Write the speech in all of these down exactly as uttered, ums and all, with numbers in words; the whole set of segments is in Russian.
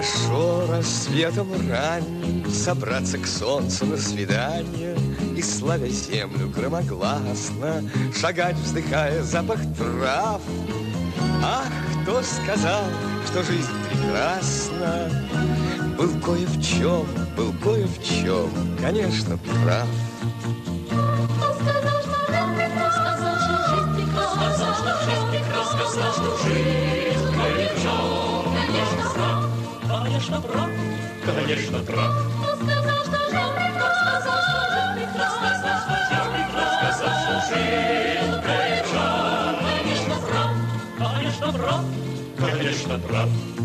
Хорошо рассветом ранним собраться к солнцу на свидание и, славя землю громогласно, шагать, вздыхая запах трав. Ах, кто сказал, что жизнь прекрасна? Был кое в чем, был кое в чем, конечно, прав. Кто сказал, что жизнь прекрасна? Сказал, что жизнь прекрасна. Сказал, что жизнь кое в чем, конечно, прав. Конечно, прав. Конечно, прав. Кто сказал, что жизнь прекрасна? Сказал, что жизнь прекрасна. Сказал, что жизнь кое в чем, конечно, прав. Конечно, прав. Конечно, прав.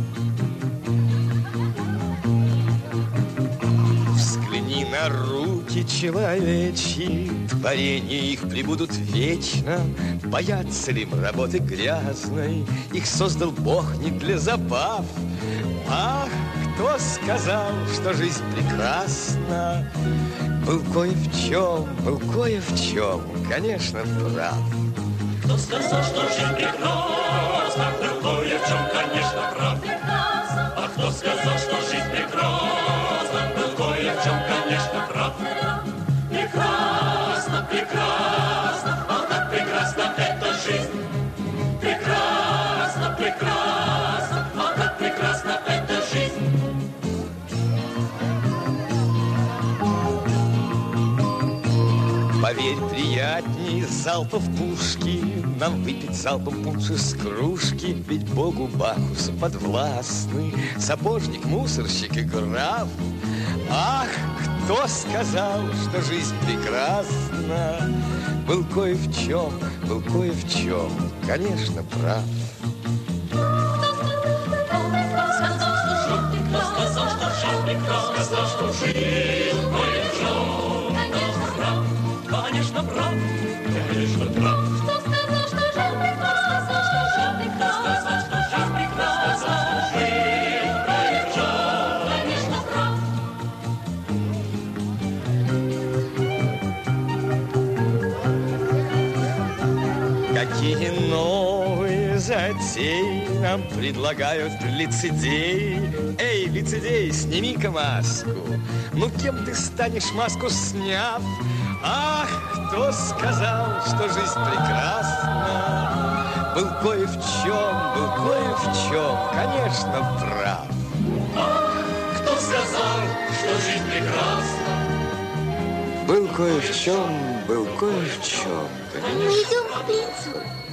Взгляни на руки человечьи, творения их пребудут вечно. Боятся ли им работы грязной? Их создал Бог не для забав. Ах, кто сказал, что жизнь прекрасна? Был кое в чем, был кое в чем, конечно, прав. Кто сказал, что жизнь прекрасна? Был кое в чем, конечно, прав. А кто сказал, что жизнь прекрасна? Был кое в чем, конечно, прав. Прекрасно, прекрасно, а как прекрасна эта жизнь. Прекрасно, прекрасно, а как прекрасна эта жизнь. Поверь, приятней залпов пушки нам выпить залпом пунш из кружки. Ведь Богу Бахусу подвластны сапожник, мусорщик и граф. Ах, кто сказал, что жизнь прекрасна? Был кое в чем, был кое в чем, конечно, прав. Сказал, что жизнь прекрасна. Сказал, что жизнь кое в чем, конечно, прав. Конечно, прав. Конечно, прав. Кто сказал, что жизнь прекрасна? Сказал, что жизнь прекрасна. Сказал, что жизнь прекрасна. Сказал, что жизнь кое в чем, конечно, прав. Какие новые затеи нам предлагают лицедеи. Эй, лицедей, сними-ка маску. Ну, кем ты станешь, маску сняв? Ах, кто сказал, что жизнь прекрасна? Был кое в чем, был кое в чем, конечно, прав. Ах, кто сказал, что жизнь прекрасна? Был кое в чем, был кое в чем, Мы идем к принцу.